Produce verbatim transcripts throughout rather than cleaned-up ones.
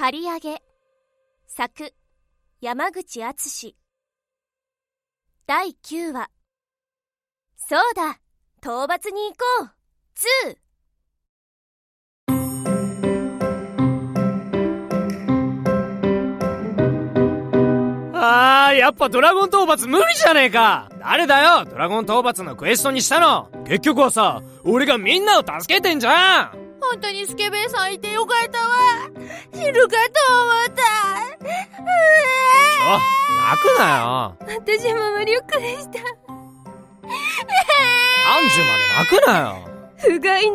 刈り上げ。作山口敦。だいきゅうわ。そうだ、討伐に行こうツー。 あー、やっぱドラゴン討伐無理じゃねえか。誰だよドラゴン討伐のクエストにしたの。結局はさ、俺がみんなを助けてんじゃん。 本当にスケベさんいてよかったわ。死ぬかと思った。 あ、泣くなよ。 私も無力でした。 アンジュまで泣くなよ。 不甲斐ない。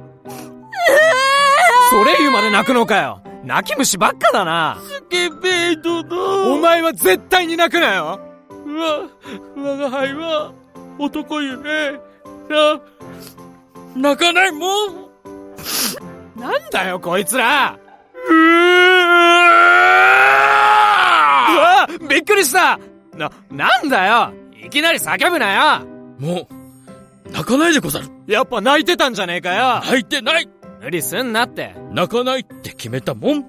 ソレイユまで泣くのかよ。泣き虫ばっかだな。 スケベ殿、 お前は絶対に泣くなよ。 わ、我が輩は男ゆえな、泣かないもん。 なんだよこいつら。 うわ、びっくりした。な、なんだよ、いきなり叫ぶなよ。 もう泣かないでござる。 やっぱ泣いてたんじゃねえかよ。 泣いてない。 無理すんなって。 泣かないって決めたもん。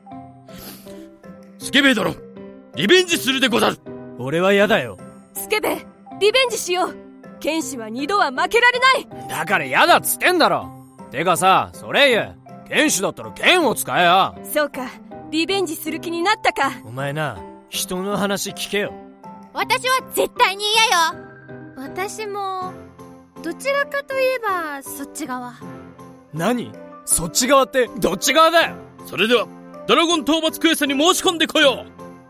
スケベ殿、リベンジするでござる。 俺は嫌だよ。 スケベ、リベンジしよう。剣士は二度は負けられない。 だから嫌だっつってんだろ。てかさ、ソレイユ、剣士だったら剣を使えよ。 そうか、リベンジする気になったか。 お前な、人の話聞けよ。 私は絶対に嫌よ。 私もどちらかといえばそっち側。 何？そっち側ってどっち側だよ。 それではドラゴン討伐クエストに申し込んでこよう。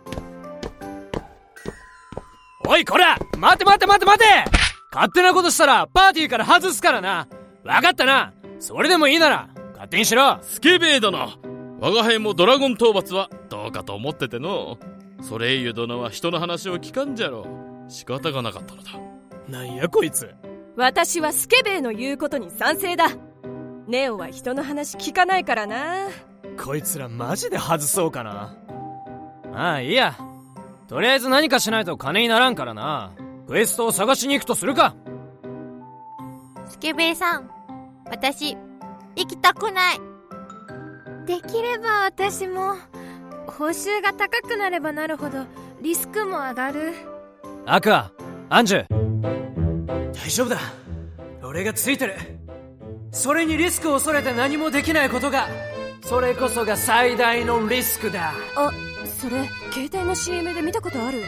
おいこら、待て待て待て待て。勝手なことしたらパーティーから外すからな。分かったな。それでもいいなら勝手にしろ。 スケベ殿、我が輩もドラゴン討伐はどうかと思ってての。ソレイユ殿は人の話を聞かんじゃろう。仕方がなかったのだ。 なんやこいつ。 私はスケベの言うことに賛成だ。ネオは人の話聞かないからな。 こいつらマジで外そうかな。ああいいや、とりあえず何かしないと金にならんからな。クエストを探しに行くとするか。 スケベさん、私行きたくない。 できれば私も。報酬が高くなればなるほどリスクも上がる。 アクア、アンジュ、大丈夫だ。俺がついてる。それにリスクを恐れて何もできないことが、それこそが最大のリスクだ。 あ、それ携帯の シーエム で見たことある。スケベ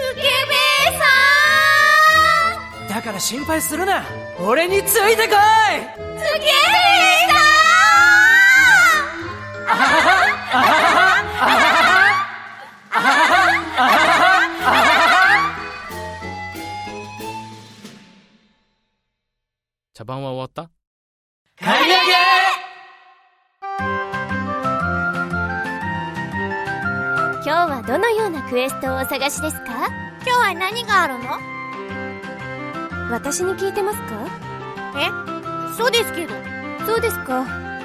さんだから心配するな。俺についてこい。スケベさんあははあははあははあははあはは。 茶番は終わった？ 刈り上げ。 今日はどのようなクエストをお探しですか？ 今日は何があるの？ 私に聞いてますか？ え？そうですけど。 そうですか。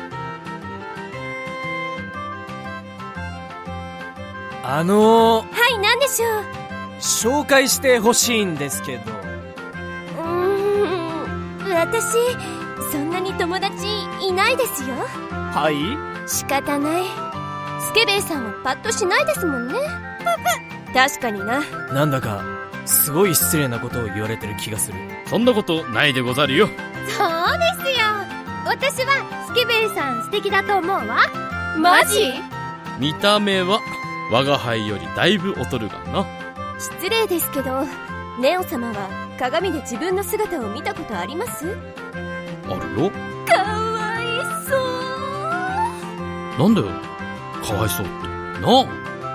あのー、 はい、何でしょう？ 紹介してほしいんですけど。 うーん、私そんなに友達いないですよ。 はい？ 仕方ない。スケベイさんはパッとしないですもんね。 確かにな。 なんだかすごい失礼なことを言われてる気がする。 そんなことないでござるよ。 そうですよ。私はスケベイさん素敵だと思うわ。 マジ？ 見た目は我が輩よりだいぶ劣るがな。 失礼ですけど、ネオ様は鏡で自分の姿を見たことあります？ あるよ。 かわいそう。 なんだよかわいそうってなあ。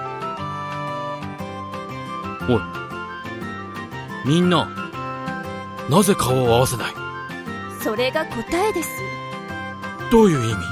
おいみんな、なぜ顔を合わせない？ それが答えです。 どういう意味？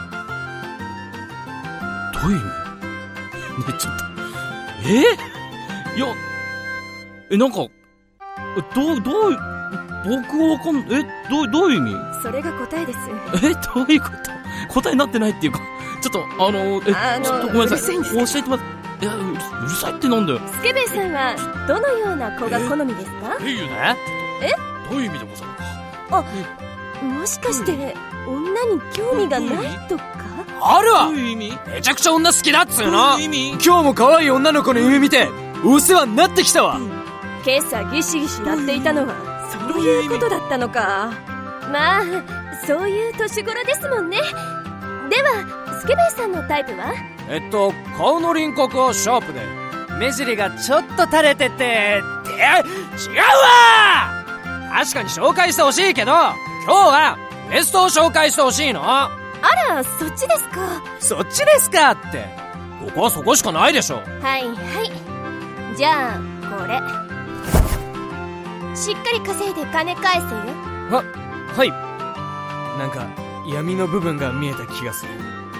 どういう意味？ねちょっとえいやえなんかどうどう僕はわかんえどうどういう意味？ それが答えです。 えどういうこと？答えになってないっていうか、ちょっとあのえあのちょっとごめんなさい、 うるさいんです教えてもらって。いや う, るうるさいってなんだよ。 スケベイさんはどのような子が好みですか？ えいいよね。 えどういう意味でござるか。 あ、もしかして女に興味がないとか？ あるわ。 どういう意味？ めちゃくちゃ女好きだっつうの。 どういう意味？ 今日も可愛い女の子の夢見てお世話になってきたわ。 今朝ギシギシ鳴っていたのはそういうことだったのか。 まあそういう年頃ですもんね。ではスケベイさんのタイプは？ えっと顔の輪郭はシャープで目尻がちょっと垂れててって違うわ。確かに紹介してほしいけど今日はベストを紹介してほしいの。 あら、そっちですか。 そっちですかって、ここはそこしかないでしょ。 はいはい、じゃあこれしっかり稼いで金返せよ。 は、はい。なんか闇の部分が見えた気がする。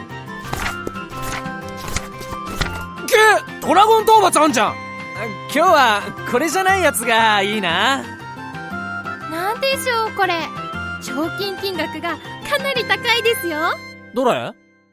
けドラゴン討伐あんじゃん。今日はこれじゃないやつがいいな。 なんでしょうこれ。賞金金額がかなり高いですよ。 どれ？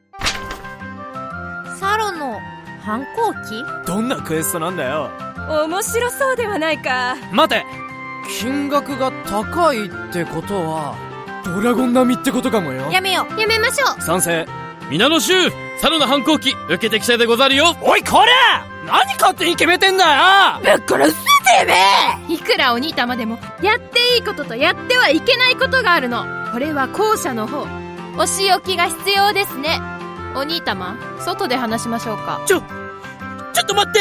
サロの反抗期？ どんなクエストなんだよ。 面白そうではないか。 待て、金額が高いってことはドラゴン並みってことかもよ。 やめよう。やめましょう。 賛成。 皆の衆、猿の反抗期受けてきたでござるよ。 おいこれ何勝手に決めてんだよ。 ぶっ殺すてめえ。いくら鬼玉でもやっていいこととやってはいけないことがあるの。これは後者の方。お仕置きが必要ですね。鬼玉、外で話しましょうか。 ちょちょっと待って。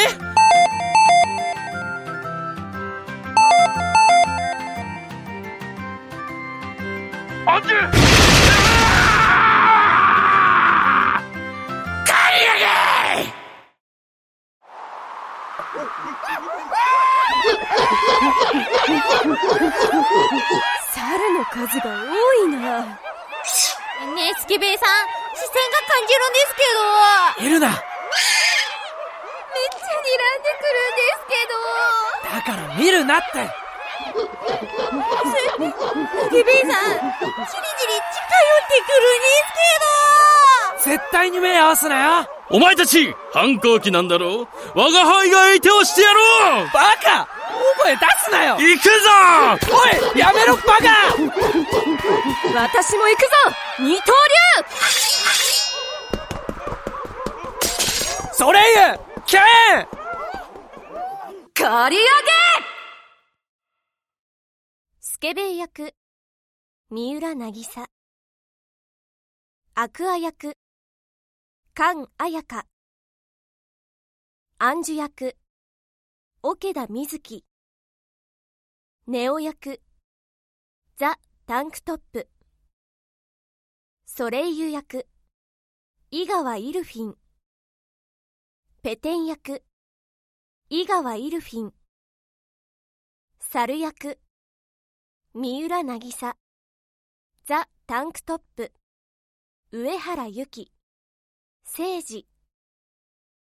アンジュ猿の数が多いな。 ねえスケベイさん、視線が感じるんですけど。 いるな。 めっちゃ睨んでくるんですけど。 だから見るなって。 スケベイさん、じりじり近寄ってくるんですけど。 絶対に目合わすなよ。 お前たち反抗期なんだろう。我が輩が相手をしてやろう。 バカ、大声出すなよ。 行くぞ。 おいやめろバカ。 私も行くぞ二刀流。 ソレイユキャン刈り上げ。 スケベイ役三浦渚、アクア役菅彩香、アンジュ役桶田瑞希、ネオ役ザ・タンクトップ、ソレイユ役井川イルフィン、ペテン役井川イルフィン、猿役三浦渚、ザ・タンクトップ上原由紀、聖司、